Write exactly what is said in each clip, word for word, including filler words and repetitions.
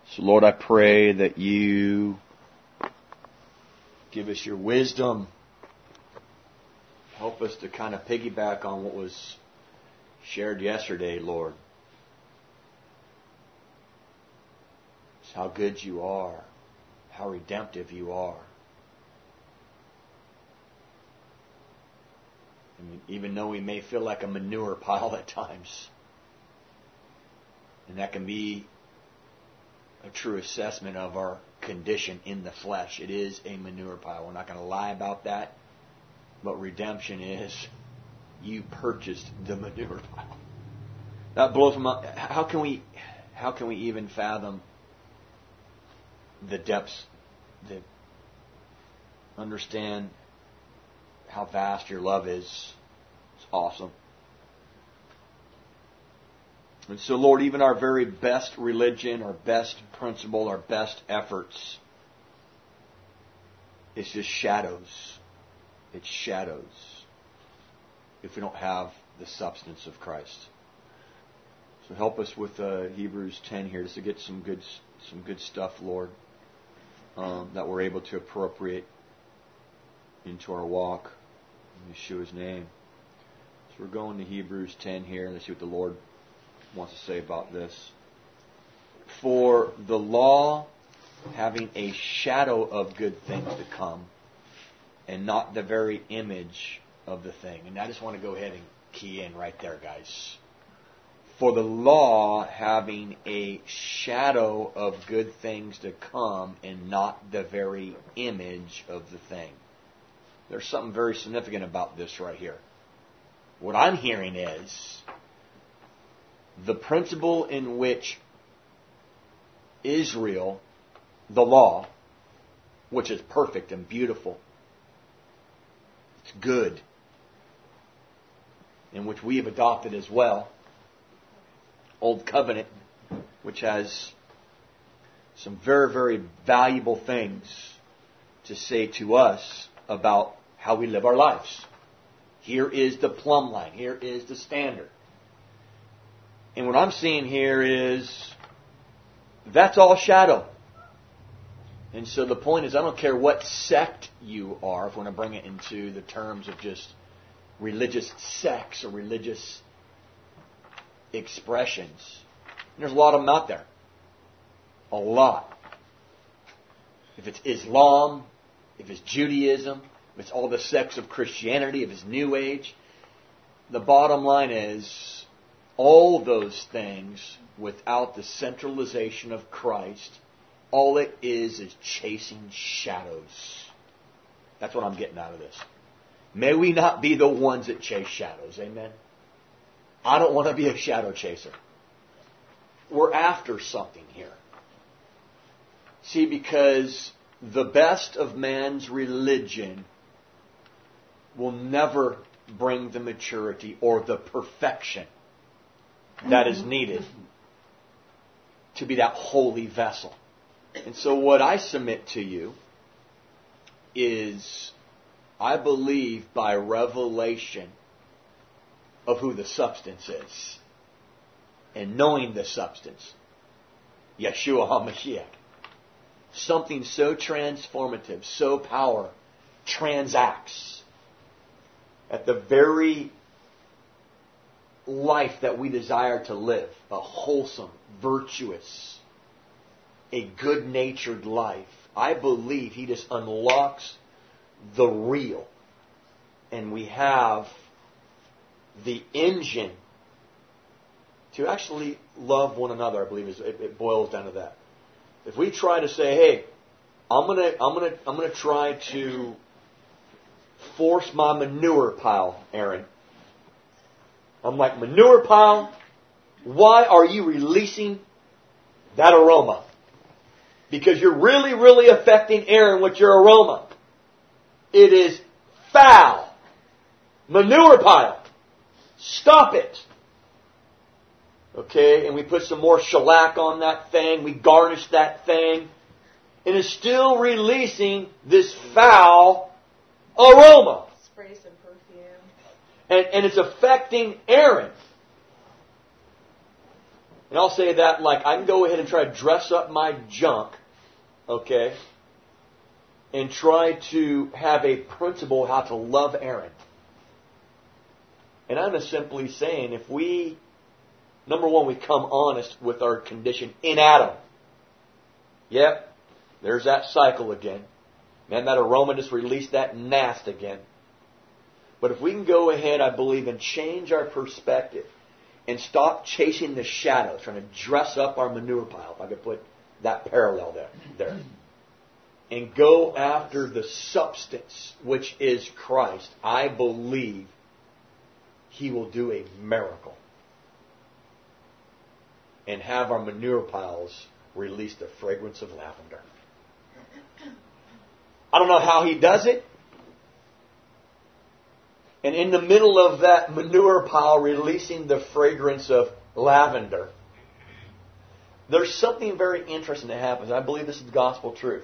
So Lord, I pray that You give us Your wisdom. Help us to kind of piggyback on what was shared yesterday, Lord. It's how good You are, how redemptive You are. I mean, even though we may feel like a manure pile at times, and that can be a true assessment of our condition in the flesh. It is a manure pile. We're not going to lie about that. But redemption is, You purchased the manure pile. That blows my mind. How can we, how can we even fathom the depths, the understand how vast Your love is? It's awesome. And so, Lord, even our very best religion, our best principle, our best efforts, it's just shadows. It's shadows if we don't have the substance of Christ. So help us with uh, Hebrews ten here, just to get some good, some good stuff, Lord, um, that we're able to appropriate into our walk in Yeshua's name. So we're going to Hebrews ten here, and let's see what the Lord wants to say about this. For the law, having a shadow of good things to come, and not the very image of the thing. And I just want to go ahead and key in right there, guys. For the law, having a shadow of good things to come, and not the very image of the thing. There's something very significant about this right here. What I'm hearing is the principle in which Israel, the law, which is perfect and beautiful, it's good, in which we have adopted as well, Old Covenant, which has some very, very valuable things to say to us about how we live our lives. Here is the plumb line. Here is the standard. And what I'm seeing here is that's all shadow. And so the point is, I don't care what sect you are, if we're going to bring it into the terms of just religious sects or religious expressions. And there's a lot of them out there. A lot. If it's Islam, if it's Judaism, if it's all the sects of Christianity, if it's New Age, the bottom line is, all those things, without the centralization of Christ, all it is is chasing shadows. That's what I'm getting out of this. May we not be the ones that chase shadows. Amen? I don't want to be a shadow chaser. We're after something here. See, because the best of man's religion will never bring the maturity or the perfection that is needed to be that holy vessel. And so what I submit to you is, I believe by revelation of who the substance is, and knowing the substance, Yeshua HaMashiach, something so transformative, so power, transacts at the very life that we desire to live, a wholesome, virtuous, a good-natured life. I believe He just unlocks the real, and we have the engine to actually love one another. I believe is, it, it boils down to that. If we try to say, "Hey, I'm gonna, I'm gonna, I'm gonna try to force my manure pile, Aaron," I'm like, "Manure pile, why are you releasing that aroma? Because you're really, really affecting Aaron with your aroma. It is foul. Manure pile. Stop it." Okay, and we put some more shellac on that thing. We garnish that thing. And it's still releasing this foul aroma. Spray some perfume. And, and it's affecting Aaron. And I'll say that like I can go ahead and try to dress up my junk, okay, and try to have a principle how to love Aaron. And I'm just simply saying, if we, number one, we come honest with our condition in Adam. Yep, there's that cycle again. Man, that aroma just released that nast again. But if we can go ahead, I believe, and change our perspective and stop chasing the shadows, trying to dress up our manure pile, if I could put that parallel there, there, and go after the substance, which is Christ, I believe He will do a miracle and have our manure piles release the fragrance of lavender. I don't know how He does it. And in the middle of that manure pile releasing the fragrance of lavender, there's something very interesting that happens. I believe this is gospel truth.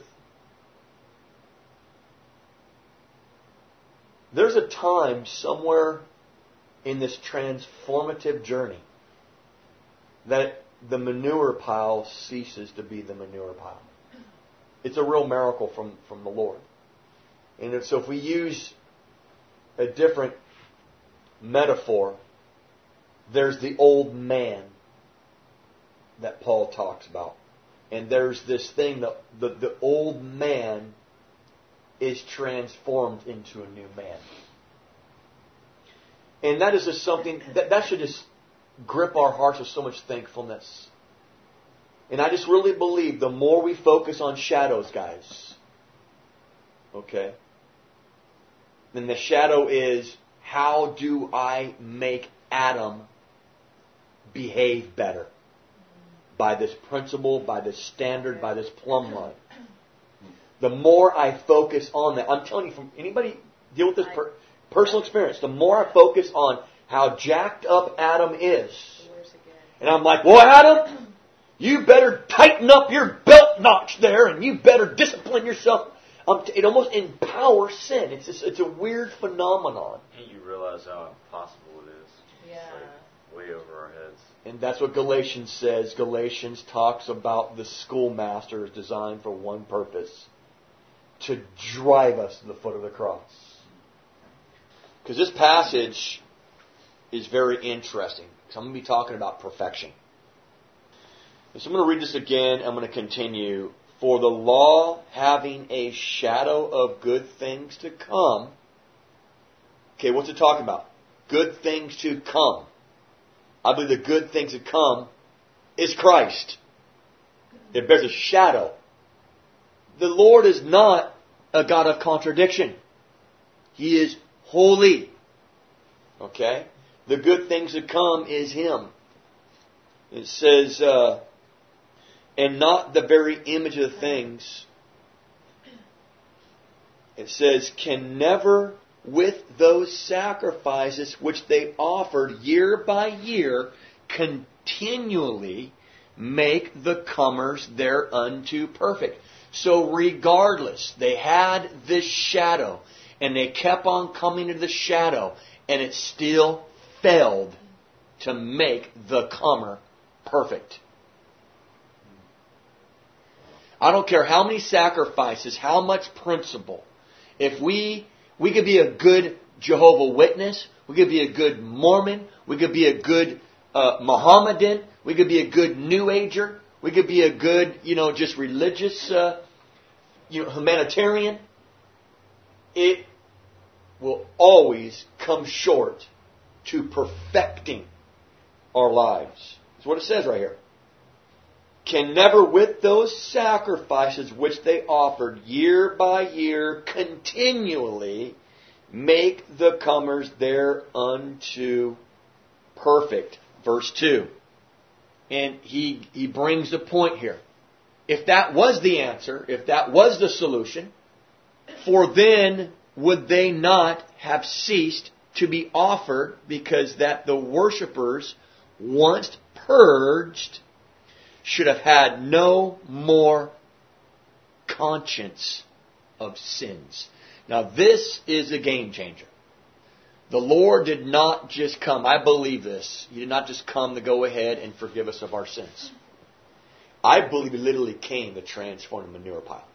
There's a time somewhere in this transformative journey that the manure pile ceases to be the manure pile. It's a real miracle from, from the Lord. And so if we use a different metaphor, there's the old man that Paul talks about. And there's this thing that the, the old man is transformed into a new man. And that is just something that, that should just grip our hearts with so much thankfulness. And I just really believe the more we focus on shadows, guys, okay, then the shadow is, how do I make Adam behave better? By this principle, by this standard, by this plumb line. The more I focus on that, I'm telling you, from anybody deal with this per, personal experience, the more I focus on how jacked up Adam is, and I'm like, well, Adam, you better tighten up your belt notch there, and you better discipline yourself. Um, it almost empowers sin. It's just, it's a weird phenomenon. And you realize how impossible it is. Yeah. It's like way over our heads. And that's what Galatians says. Galatians talks about the schoolmaster is designed for one purpose: to drive us to the foot of the cross. Because this passage is very interesting. Because I'm going to be talking about perfection. And so I'm going to read this again. I'm going to continue. For the law, having a shadow of good things to come. Okay, what's it talking about? Good things to come. I believe the good things to come is Christ. It bears a shadow. The Lord is not a God of contradiction. He is holy. Okay? The good things to come is Him. It says, uh, and not the very image of the things. It says, can never with those sacrifices which they offered year by year continually make the comers thereunto perfect. So regardless, they had this shadow, and they kept on coming to the shadow, and it still failed to make the comer perfect. I don't care how many sacrifices, how much principle. If we we could be a good Jehovah Witness, we could be a good Mormon, we could be a good uh, Mohammedan, we could be a good New Ager, we could be a good, you know, just religious, uh, you know, humanitarian. It will always come short to perfecting our lives. That's what it says right here. Can never with those sacrifices which they offered year by year continually make the comers thereunto perfect. Verse two. And he, he brings the point here. If that was the answer, if that was the solution, for then would they not have ceased to be offered, because that the worshippers, once purged, should have had no more conscience of sins. Now this is a game changer. The Lord did not just come. I believe this. He did not just come to go ahead and forgive us of our sins. I believe He literally came to transform the manure pile.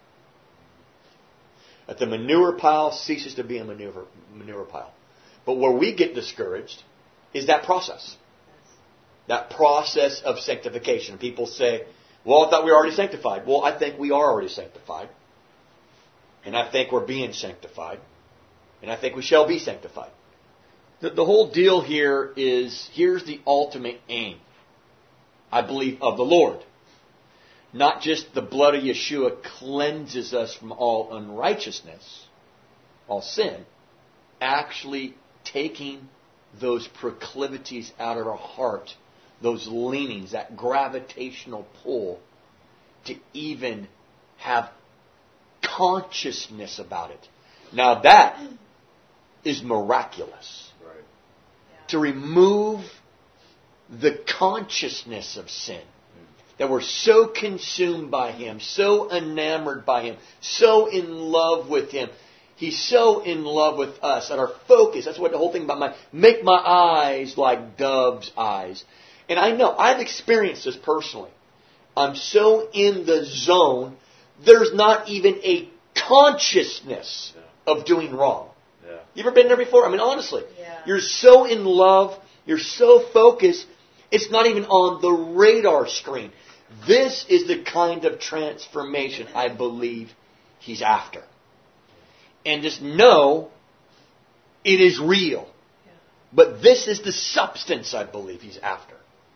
That the manure pile ceases to be a manure, manure pile. But where we get discouraged is that process. That process of sanctification. People say, well, I thought we were already sanctified. Well, I think we are already sanctified. And I think we're being sanctified. And I think we shall be sanctified. The, the whole deal here is, here's the ultimate aim, I believe, of the Lord. Not just the blood of Yeshua cleanses us from all unrighteousness, all sin, actually taking those proclivities out of our heart, those leanings, that gravitational pull, to even have consciousness about it. Now that is miraculous. Right. Yeah. To remove the consciousness of sin. That we're so consumed by Him, so enamored by Him, so in love with Him. He's so in love with us that our focus, that's what the whole thing about my, make my eyes like dove's eyes. And I know, I've experienced this personally. I'm so in the zone, there's not even a consciousness Yeah. of doing wrong. Yeah. You ever been there before? I mean, honestly. Yeah. You're so in love, you're so focused, it's not even on the radar screen. This is the kind of transformation I believe He's after. And just know it is real. But this is the substance I believe He's after.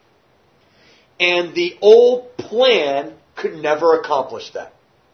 And the old plan could never accomplish that.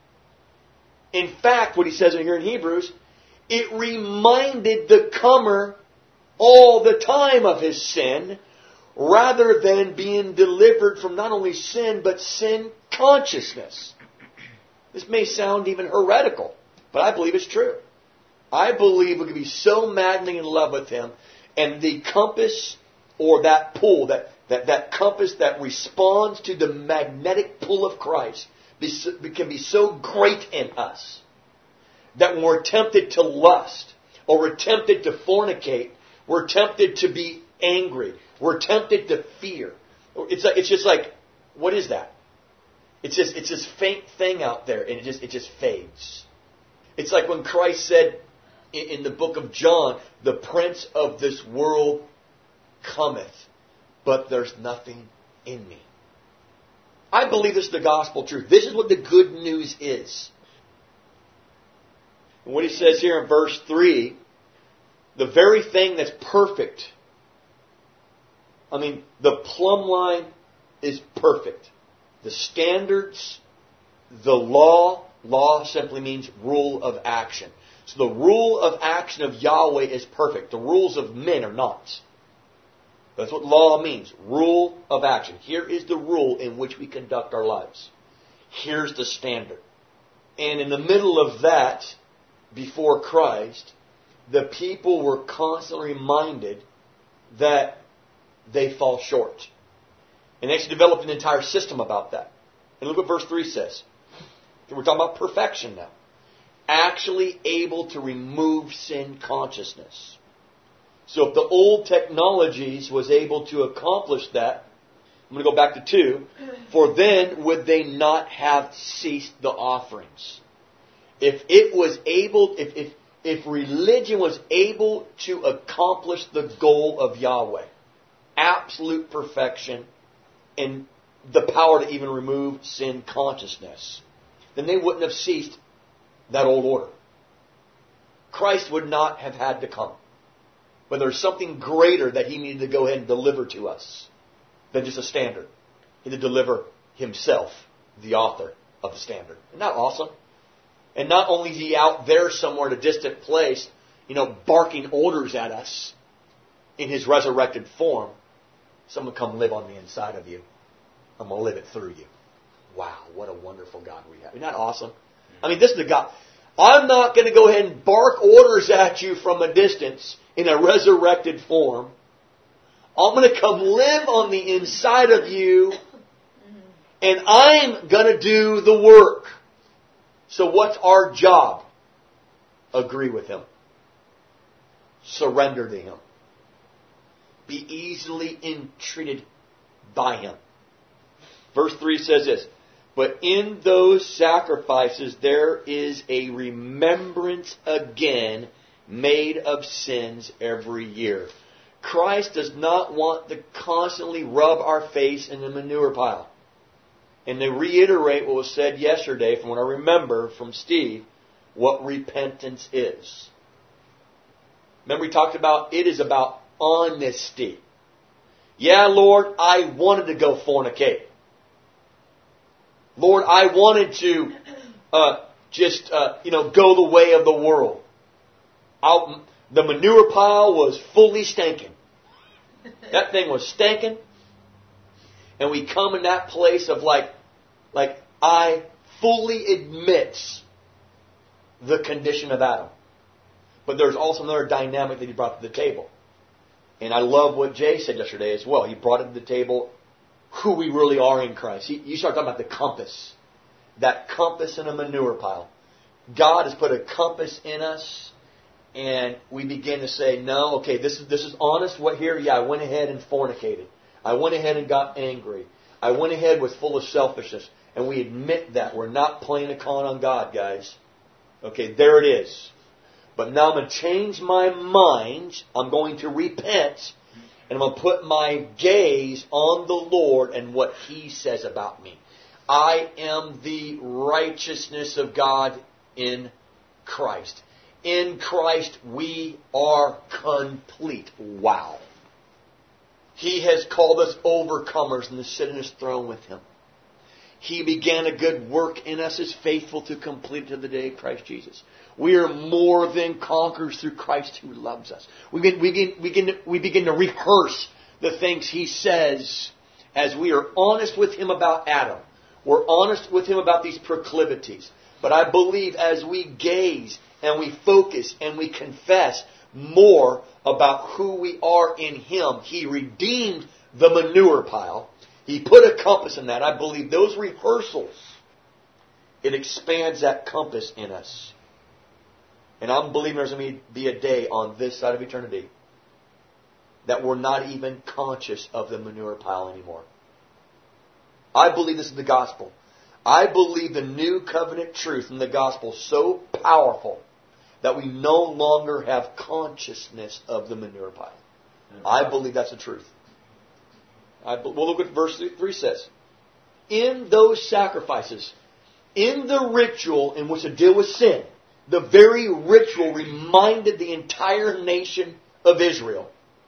In fact, what he says here in Hebrews, it reminded the comer all the time of his sin, rather than being delivered from not only sin, but sin consciousness. This may sound even heretical, but I believe it's true. I believe we could be so madly in love with Him, and the compass, or that pull, that, that, that compass that responds to the magnetic pull of Christ, be, can be so great in us, that when we're tempted to lust, or we're tempted to fornicate, we're tempted to be angry, we're tempted to fear. It's like, it's just like, what is that? It's just it's this faint thing out there, and it just it just fades. It's like when Christ said in, in the book of John, "The prince of this world cometh, but there's nothing in me." I believe this is the gospel truth. This is what the good news is. And what he says here in verse three, the very thing that's perfect. I mean, the plumb line is perfect. The standards, the law, law simply means rule of action. So the rule of action of Yahweh is perfect. The rules of men are not. That's what law means. Rule of action. Here is the rule in which we conduct our lives. Here's the standard. And in the middle of that, before Christ, the people were constantly reminded that they fall short. And they actually developed an entire system about that. And look what verse three says. We're talking about perfection now. Actually able to remove sin consciousness. So if the old technologies was able to accomplish that, I'm going to go back to two. For then would they not have ceased the offerings? If it was able, if, if, if religion was able to accomplish the goal of Yahweh, absolute perfection, and the power to even remove sin consciousness, then they wouldn't have ceased that old order. Christ would not have had to come. But there's something greater that He needed to go ahead and deliver to us than just a standard. He had to deliver Himself, the author of the standard. Isn't that awesome? And not only is He out there somewhere in a distant place, you know, barking orders at us in His resurrected form. Someone come live on the inside of you. I'm going to live it through you. Wow, what a wonderful God we have. Isn't that awesome? I mean, this is the God. I'm not going to go ahead and bark orders at you from a distance in a resurrected form. I'm going to come live on the inside of you, and I'm going to do the work. So what's our job? Agree with Him. surrender to Him. Be easily entreated by Him. Verse three says this, but in those sacrifices there is a remembrance again made of sins every year. Christ does not want to constantly rub our face in the manure pile. And to reiterate what was said yesterday from what I remember from Steve, what repentance is. Remember we talked about it is about honesty. Yeah, Lord, I wanted to go fornicate. Lord, I wanted to uh, just, uh, you know, go the way of the world. I'll, the manure pile was fully stinking. That thing was stinking. And we come in that place of like, like I fully admits the condition of Adam. But there's also another dynamic that he brought to the table. And I love what Jay said yesterday as well. He brought it to the table who we really are in Christ. He, you start talking about the compass. That compass in a manure pile. God has put a compass in us. And we begin to say, no, okay, this is this is honest. What here? Yeah, I went ahead and fornicated. I went ahead and got angry. I went ahead with full of selfishness. And we admit that. We're not playing a con on God, guys. Okay, there it is. But now I'm going to change my mind. I'm going to repent. And I'm going to put my gaze on the Lord and what He says about me. I am the righteousness of God in Christ. In Christ we are complete. Wow. He has called us overcomers and to sit in His throne with Him. He began a good work in us, is faithful to complete it to the day of Christ Jesus. We are more than conquerors through Christ who loves us. We begin, we begin, we begin, we begin to rehearse the things He says as we are honest with Him about Adam. We're honest with Him about these proclivities. But I believe as we gaze and we focus and we confess more about who we are in Him, He redeemed the manure pile. He put a compass in that. I believe those rehearsals, it expands that compass in us. And I'm believing there's going to be a day on this side of eternity that we're not even conscious of the manure pile anymore. I believe this is the gospel. I believe the new covenant truth in the gospel is so powerful that we no longer have consciousness of the manure pile. I believe that's the truth. I, well, look what verse three says. In those sacrifices, in the ritual in which to deal with sin, the very ritual reminded the entire nation of Israel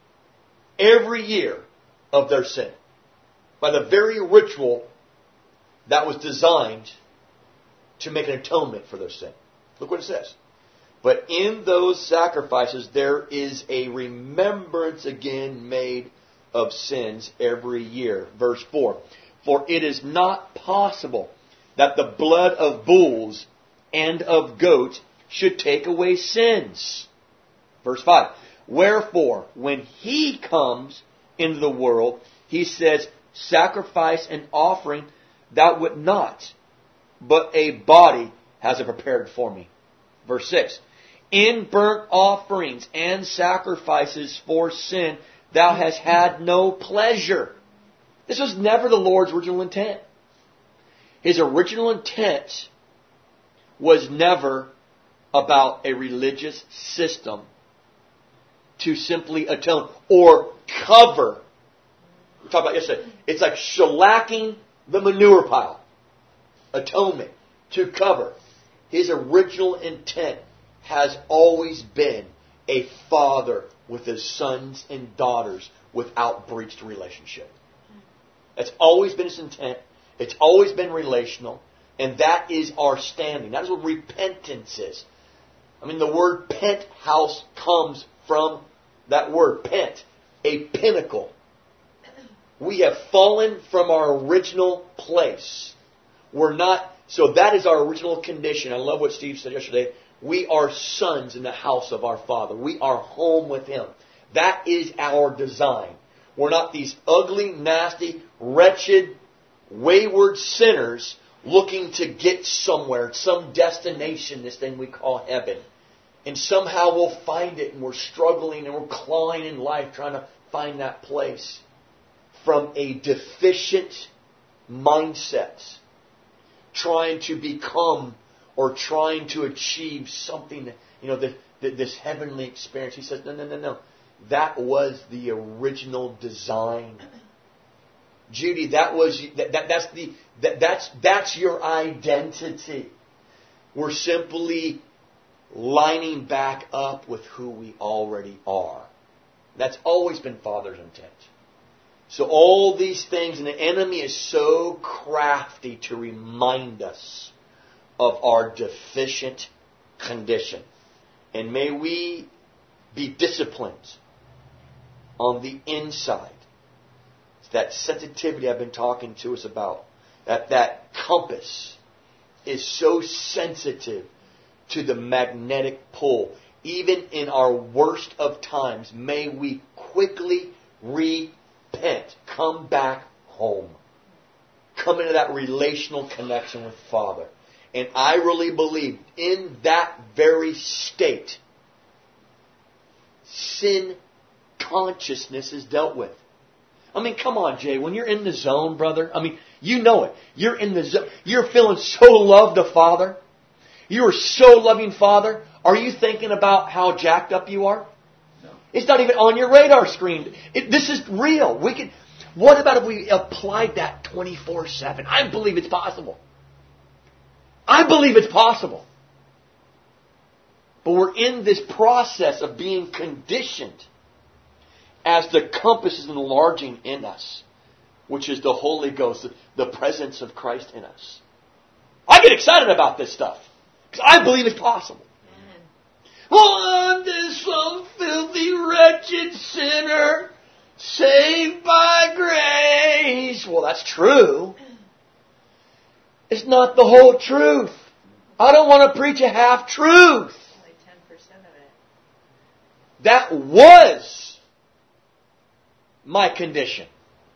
every year of their sin. By the very ritual that was designed to make an atonement for their sin. Look what it says. But in those sacrifices there is a remembrance again made of sins every year. Verse four. For it is not possible that the blood of bulls and of goats should take away sins. Verse five. Wherefore, when He comes into the world, He says, sacrifice and offering thou wilt not, but a body has it prepared for me. Verse six. In burnt offerings and sacrifices for sin, thou hast had no pleasure. This was never the Lord's original intent. His original intent was never about a religious system to simply atone or cover. We talked about yesterday. It's like shellacking the manure pile. Atonement. To cover. His original intent has always been a father with his sons and daughters without breached relationship. That's always been his intent. It's always been relational. And that is our standing. That is what repentance is. I mean, the word penthouse comes from that word, pent, a pinnacle. We have fallen from our original place. We're not, so that is our original condition. I love what Steve said yesterday. We are sons in the house of our Father. We are home with Him. That is our design. We're not these ugly, nasty, wretched, wayward sinners looking to get somewhere, some destination, this thing we call heaven. And somehow we'll find it, and we're struggling and we're clawing in life trying to find that place from a deficient mindset, trying to become or trying to achieve something, you know, the, the, this heavenly experience. He says, no, no, no, no. That was the original design. Judy, that was that, that that's the that, that's that's your identity. We're simply lining back up with who we already are. That's always been Father's intent. So all these things, and the enemy is so crafty to remind us of our deficient condition. And may we be disciplined on the inside. It's that sensitivity I've been talking to us about. That that compass is so sensitive to the magnetic pull. Even in our worst of times, may we quickly repent. Come back home. Come into that relational connection with Father. And I really believe in that very state, sin consciousness is dealt with. I mean, come on, Jay. When you're in the zone, brother, I mean, you know it. You're in the zone. You're feeling so loved of Father. You are so loving Father. Are you thinking about how jacked up you are? No. It's not even on your radar screen. It, this is real. We can. What about if we applied that twenty-four seven? I believe it's possible. I believe it's possible. But we're in this process of being conditioned as the compass is enlarging in us, which is the Holy Ghost, the presence of Christ in us. I get excited about this stuff because I believe it's possible. Oh, I'm just some filthy, wretched sinner saved by grace. Well, that's true. It's not the whole truth. I don't want to preach a half truth. Only ten percent of it. That was my condition.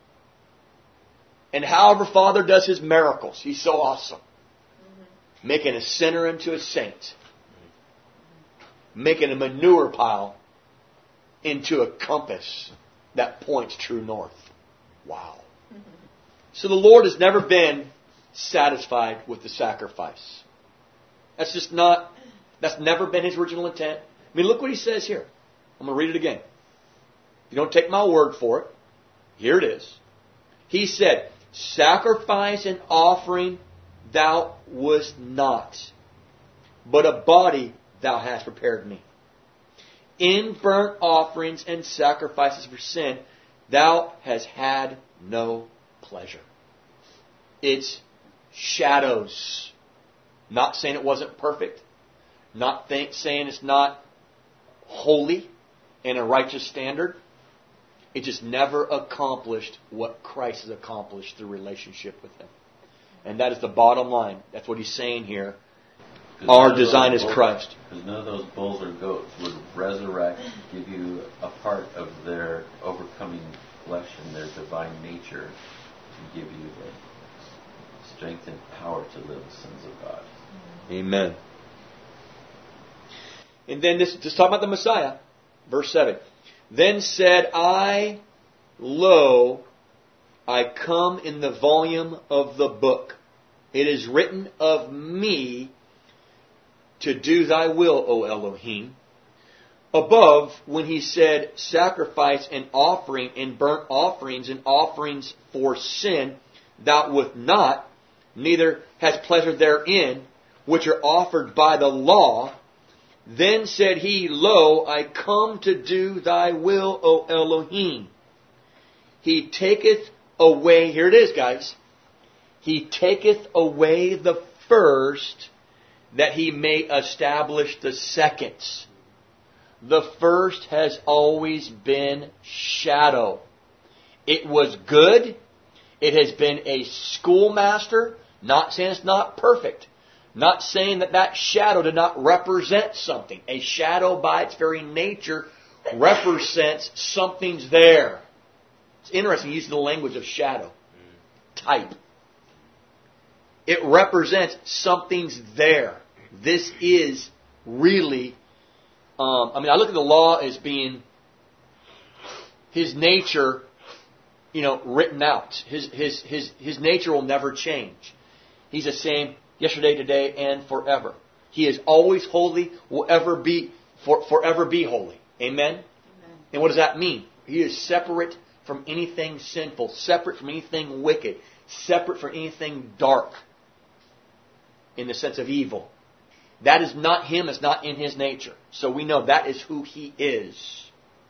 And however Father does His miracles, He's so awesome. Mm-hmm. Making a sinner into a saint. Making a manure pile into a compass that points true north. Wow. Mm-hmm. So the Lord has never been satisfied with the sacrifice. That's just not, that's never been His original intent. I mean, look what He says here. I'm going to read it again. If you don't take my word for it, here it is. He said, sacrifice and offering thou wouldst not, but a body thou hast prepared me. In burnt offerings and sacrifices for sin, thou hast had no pleasure. It's shadows. Not saying it wasn't perfect. Not think, saying it's not holy and a righteous standard. It just never accomplished what Christ has accomplished through relationship with Him. And that is the bottom line. That's what He's saying here. Our design is Christ. Because none of those bulls or goats would resurrect, give you a part of their overcoming flesh and their divine nature to give you the strength and power to live as sons of God. Amen. And then this, just talk about the Messiah. Verse seven. Then said I, lo, I come in the volume of the book. It is written of me to do thy will, O Elohim. Above, when he said, sacrifice and offering and burnt offerings and offerings for sin, thou wilt not, neither hast pleasure therein, which are offered by the law. Then said he, lo, I come to do thy will, O Elohim. He taketh away, here it is, guys. He taketh away the first, that he may establish the second. The first has always been shadow. It was good. It has been a schoolmaster. Not saying it's not perfect. Not saying that that shadow did not represent something. A shadow by its very nature represents something's there. It's interesting using the language of shadow. Type. It represents something's there. This is really Um, I mean, I look at the law as being His nature, you know, written out. His His His His nature will never change. He's the same yesterday, today, and forever. He is always holy, will ever be for, forever be holy. Amen? Amen? And what does that mean? He is separate from anything sinful, separate from anything wicked, separate from anything dark in the sense of evil. That is not Him, it's not in His nature. So we know that is who He is.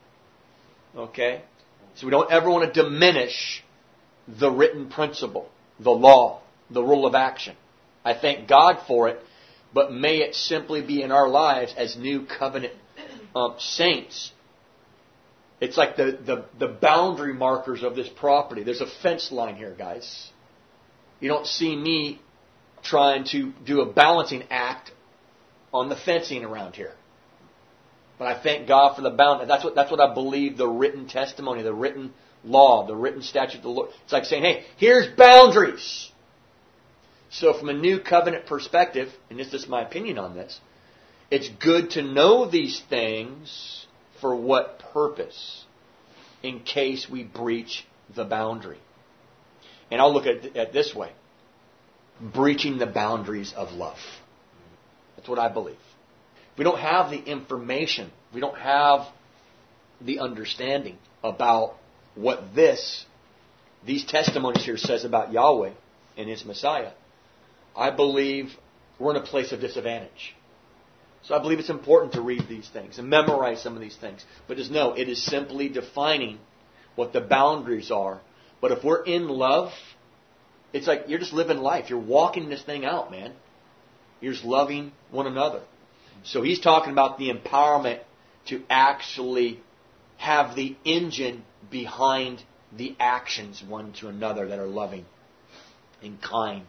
Okay? So we don't ever want to diminish the written principle, the law, the rule of action. I thank God for it, but may it simply be in our lives as new covenant um, saints. It's like the, the, the boundary markers of this property. There's a fence line here, guys. You don't see me trying to do a balancing act on the fencing around here. But I thank God for the boundary. That's what, that's what I believe the written testimony, the written law, the written statute of the Lord. It's like saying, hey, here's boundaries. So from a new covenant perspective, and this is my opinion on this, it's good to know these things for what purpose? In case we breach the boundary. And I'll look at it at this way. Breaching the boundaries of love. That's what I believe. If we don't have the information, we don't have the understanding about what this, these testimonies here says about Yahweh and His Messiah, I believe we're in a place of disadvantage. So I believe it's important to read these things and memorize some of these things. But just know, it is simply defining what the boundaries are. But if we're in love, it's like you're just living life. You're walking this thing out, man. You're just loving one another. So he's talking about the empowerment to actually have the engine behind the actions one to another that are loving and kind.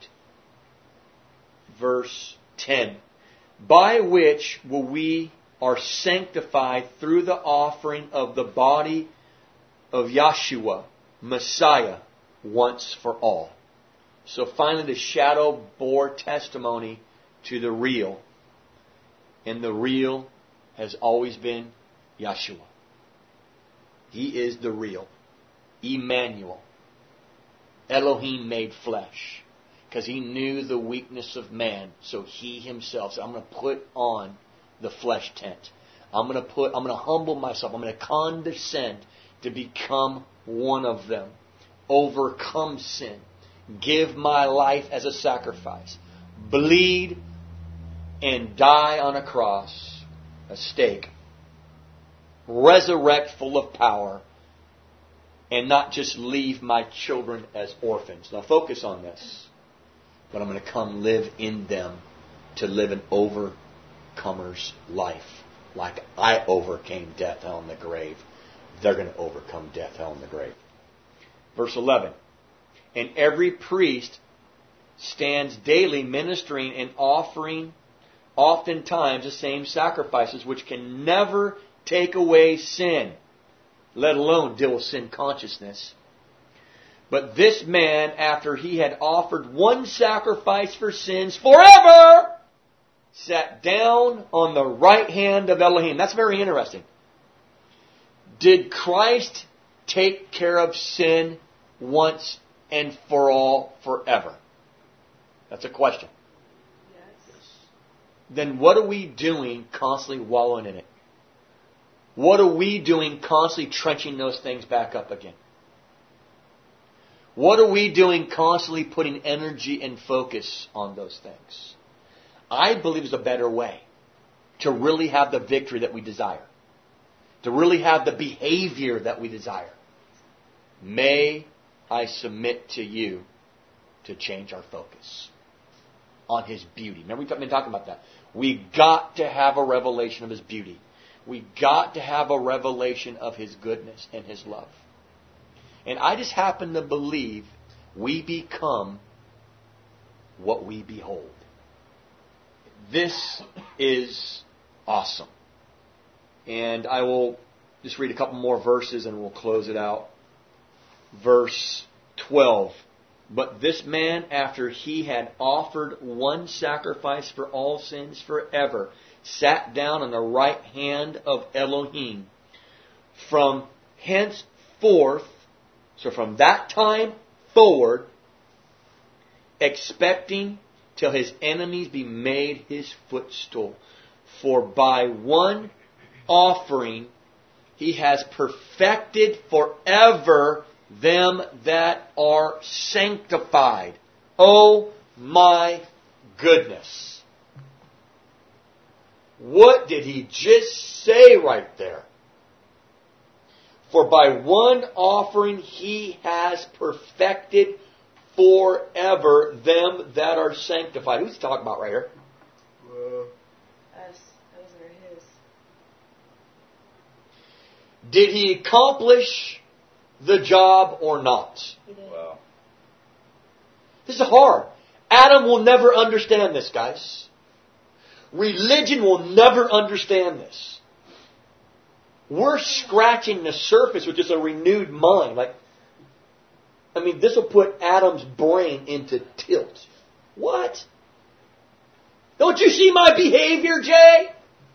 Verse ten. By which will we are sanctified through the offering of the body of Yeshua, Messiah, once for all. So finally the shadow bore testimony to the real. And the real has always been Yeshua. He is the real. Emmanuel. Elohim made flesh. Because He knew the weakness of man. So He Himself said, I'm going to put on the flesh tent. I'm going to put, I'm going to humble myself. I'm going to condescend to become one of them. Overcome sin. Give my life as a sacrifice. Bleed and die on a cross, a stake. Resurrect full of power. And not just leave my children as orphans. Now focus on this. But I'm going to come live in them to live an overcomer's life. Like I overcame death, hell, and the grave. They're going to overcome death, hell, and the grave. Verse eleven. And every priest stands daily ministering and offering oftentimes the same sacrifices which can never take away sin, let alone deal with sin consciousness. But this man, after he had offered one sacrifice for sins forever, sat down on the right hand of Elohim. That's very interesting. Did Christ take care of sin once and for all forever? That's a question. Yes. Then what are we doing constantly wallowing in it? What are we doing constantly trenching those things back up again? What are we doing constantly putting energy and focus on those things? I believe there's a better way to really have the victory that we desire. To really have the behavior that we desire. May I submit to you to change our focus on His beauty. Remember we've been talking about that. We got to have a revelation of His beauty. We got to have a revelation of His goodness and His love. And I just happen to believe we become what we behold. This is awesome. And I will just read a couple more verses and we'll close it out. Verse twelve. But this man, after he had offered one sacrifice for all sins forever, sat down on the right hand of Elohim. From henceforth, so from that time forward, expecting till his enemies be made his footstool. For by one offering he has perfected forever them that are sanctified. Oh my goodness. What did he just say right there? For by one offering he has perfected forever them that are sanctified. Who's he talking about right here? Us. Those are his. Did he accomplish the job or not? He did. Wow. This is hard. Adam will never understand this, guys. Religion will never understand this. We're scratching the surface with just a renewed mind. Like, I mean, this will put Adam's brain into tilt. What? Don't you see my behavior, Jay?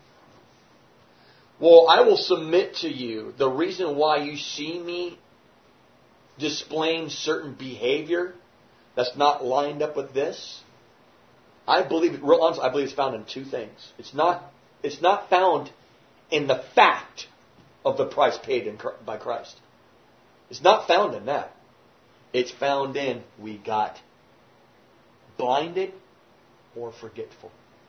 Well, I will submit to you the reason why you see me displaying certain behavior that's not lined up with this. I believe, real honestly, I believe it's found in two things. It's not, it's not found in the fact of the price paid in, by Christ. It's not found in that. It's found in we got blinded or forgetful.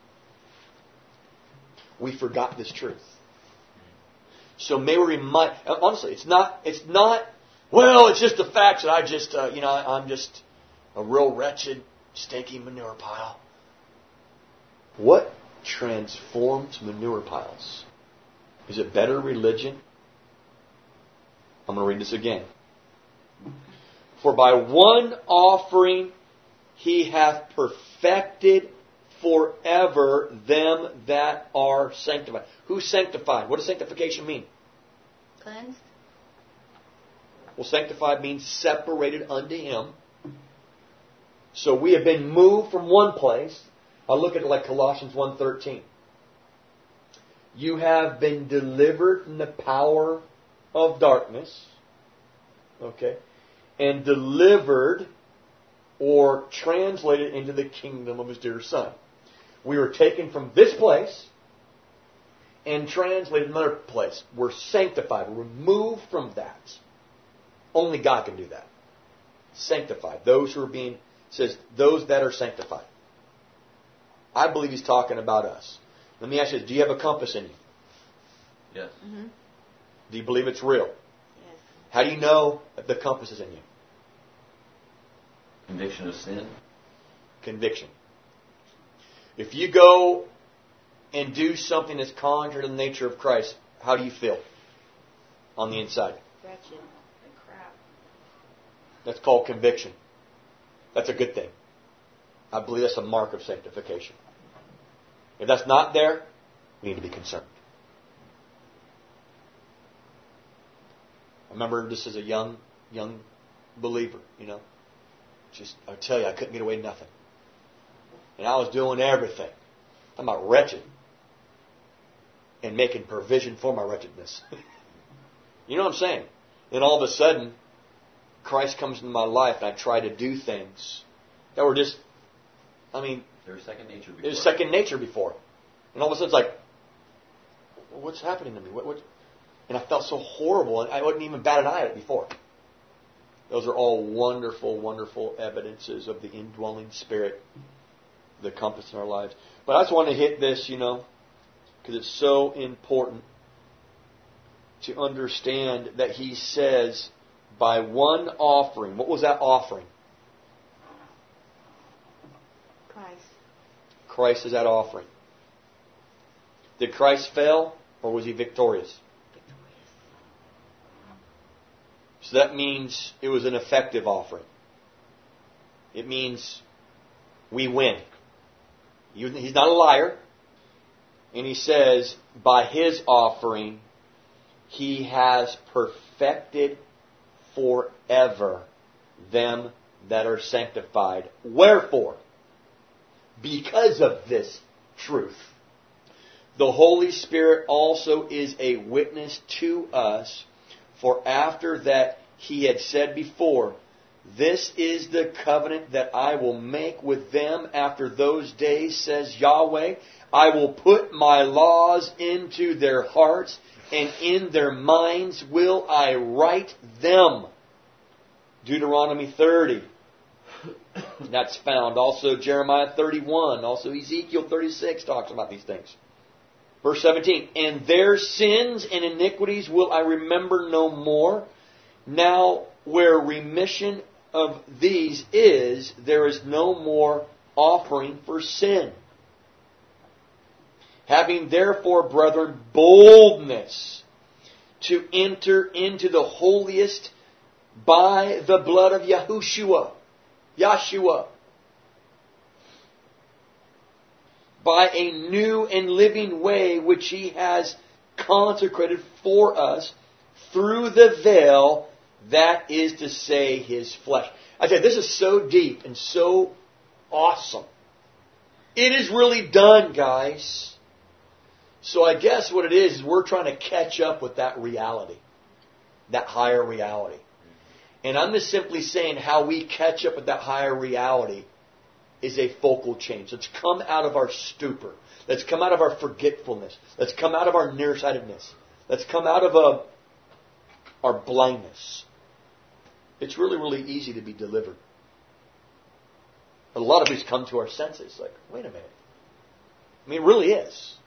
We forgot this truth. So may we remind, honestly, it's not, it's not, well, it's just the fact that I just, uh, you know, I'm just a real wretched, stinky manure pile. What transforms manure piles? Is it better religion? I'm going to read this again. For by one offering he hath perfected forever them that are sanctified. Who's sanctified? What does sanctification mean? Cleansed. Well, sanctified means separated unto him. So we have been moved from one place. I'll look at it like Colossians one thirteen. You have been delivered from the power of darkness. Okay. And delivered or translated into the kingdom of His dear Son. We were taken from this place and translated to another place. We're sanctified. We're removed from that. Only God can do that. Sanctified. Those who are being, says, those that are sanctified. I believe He's talking about us. Let me ask you, do you have a compass in you? Yes. Mm-hmm. Do you believe it's real? Yes. How do you know that the compass is in you? Conviction of sin. Conviction. If you go and do something that's contrary to the nature of Christ, how do you feel on the inside? Wretched. Like crap. That's called conviction. That's a good thing. I believe that's a mark of sanctification. If that's not there, we need to be concerned. I remember this as a young, young believer, you know. Just, I tell you, I couldn't get away with nothing. And I was doing everything. I'm about wretched. And making provision for my wretchedness. You know what I'm saying? Then all of a sudden, Christ comes into my life and I try to do things that were just, I mean, They were second nature before. it was second nature before. And all of a sudden it's like, what's happening to me? What, what? And I felt so horrible. And I wouldn't even bat an eye at it before. Those are all wonderful, wonderful evidences of the indwelling Spirit, the compass in our lives. But I just want to hit this, you know, because it's so important to understand that He says, by one offering. What was that offering? Christ. Christ is that offering. Did Christ fail, or was He victorious? Victorious. So that means it was an effective offering. It means we win. He's not a liar. And He says, by His offering, He has perfected forever them that are sanctified. Wherefore, because of this truth, the Holy Spirit also is a witness to us, for after that he had said before, this is the covenant that I will make with them after those days, says Yahweh. I will put my laws into their hearts, and in their minds will I write them. Deuteronomy thirty. That's found. Also Jeremiah thirty-one. Also Ezekiel thirty-six talks about these things. Verse seventeen. And their sins and iniquities will I remember no more. Now where remission of these is, there is no more offering for sin. Having therefore, brethren, boldness to enter into the holiest by the blood of Yahushua, Yahshua, by a new and living way which He has consecrated for us through the veil, that is to say, His flesh. I tell you, this is so deep and so awesome. It is really done, guys. So I guess what it is, is we're trying to catch up with that reality, that higher reality. And I'm just simply saying how we catch up with that higher reality is a focal change. Let's come out of our stupor. Let's come out of our forgetfulness. Let's come out of our nearsightedness. Let's come out of a, our blindness. It's really, really easy to be delivered. A lot of us come to our senses like, wait a minute. I mean, it really is.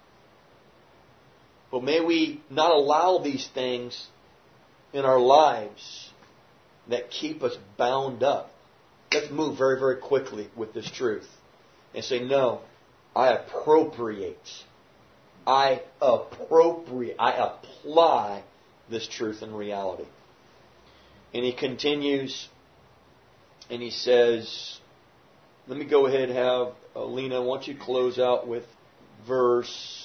But may we not allow these things in our lives that keep us bound up. Let's move very, very quickly with this truth and say, no, I appropriate. I appropriate. I apply this truth and reality. And he continues and he says, let me go ahead and have, uh, Lena, why don't you close out with verse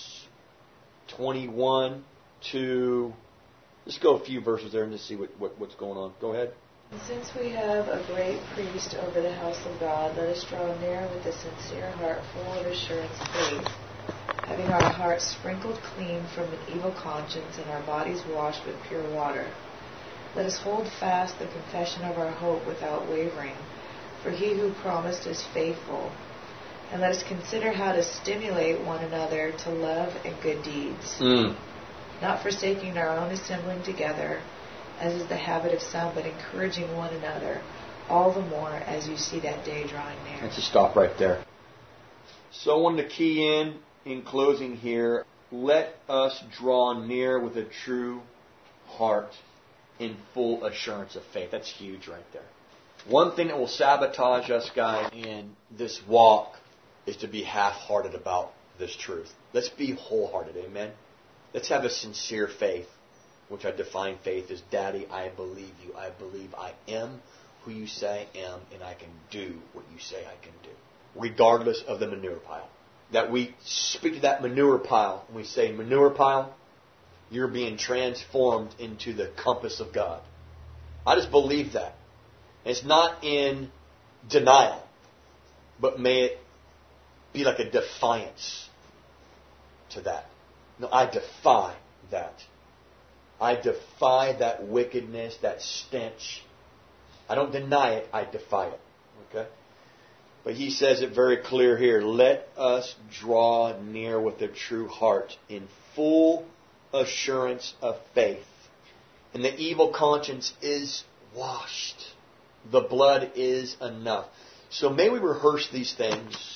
twenty-one to, let's go a few verses there and just see what, what, what's going on. Go ahead. And since we have a great priest over the house of God, let us draw near with a sincere heart, full of assurance of faith, having our hearts sprinkled clean from an evil conscience and our bodies washed with pure water. Let us hold fast the confession of our hope without wavering, for He who promised is faithful. And let us consider how to stimulate one another to love and good deeds, Mm. not forsaking our own assembling together, as is the habit of some, but encouraging one another, all the more as you see that day drawing near. Let's just stop right there. So I wanted to key in, in closing here, let us draw near with a true heart in full assurance of faith. That's huge right there. One thing that will sabotage us, guys, in this walk is to be half-hearted about this truth. Let's be wholehearted, amen? Let's have a sincere faith, which I define faith as, Daddy, I believe you. I believe I am who you say I am, and I can do what you say I can do, regardless of the manure pile. That we speak to that manure pile, and we say, manure pile, you're being transformed into the compass of God. I just believe that. It's not in denial, but may it be like a defiance to that. No, I defy that. I defy that wickedness, that stench. I don't deny it, I defy it. Okay? But he says it very clear here. Let us draw near with a true heart in full assurance of faith. And the evil conscience is washed. The blood is enough. So may we rehearse these things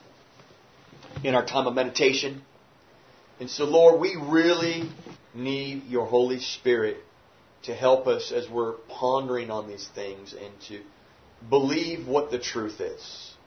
in our time of meditation. And so, Lord, we really need your Holy Spirit to help us as we're pondering on these things and to believe what the truth is.